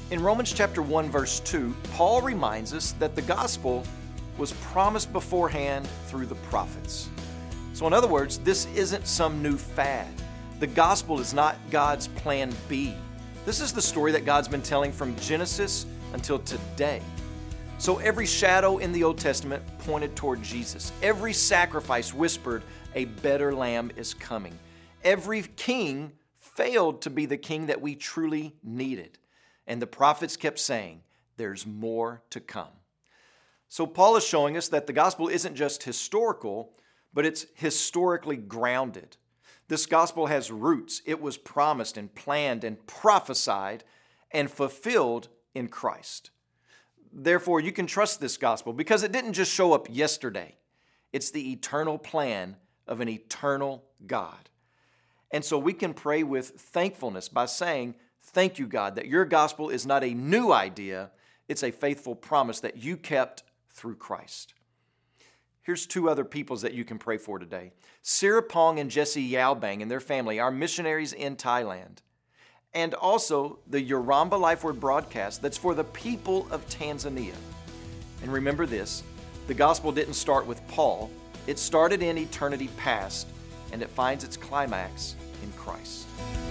In Romans chapter 1, verse 2, Paul reminds us that the gospel was promised beforehand through the prophets. So in other words, this isn't some new fad. The gospel is not God's plan B. This is the story that God's been telling from Genesis until today. So every shadow in the Old Testament pointed toward Jesus. Every sacrifice whispered, a better lamb is coming. Every king failed to be the king that we truly needed. And the prophets kept saying, there's more to come. So Paul is showing us that the gospel isn't just historical, but it's historically grounded. This gospel has roots. It was promised and planned and prophesied and fulfilled in Christ. Therefore, you can trust this gospel because it didn't just show up yesterday. It's the eternal plan of an eternal God. And so we can pray with thankfulness by saying, thank you, God, that your gospel is not a new idea. It's a faithful promise that you kept through Christ. Here's two other peoples that you can pray for today. Sirapong and Jesse Yaobang and their family are missionaries in Thailand. And also the Yoramba Life Word broadcast that's for the people of Tanzania. And remember this, the gospel didn't start with Paul. It started in eternity past, and it finds its climax in Christ.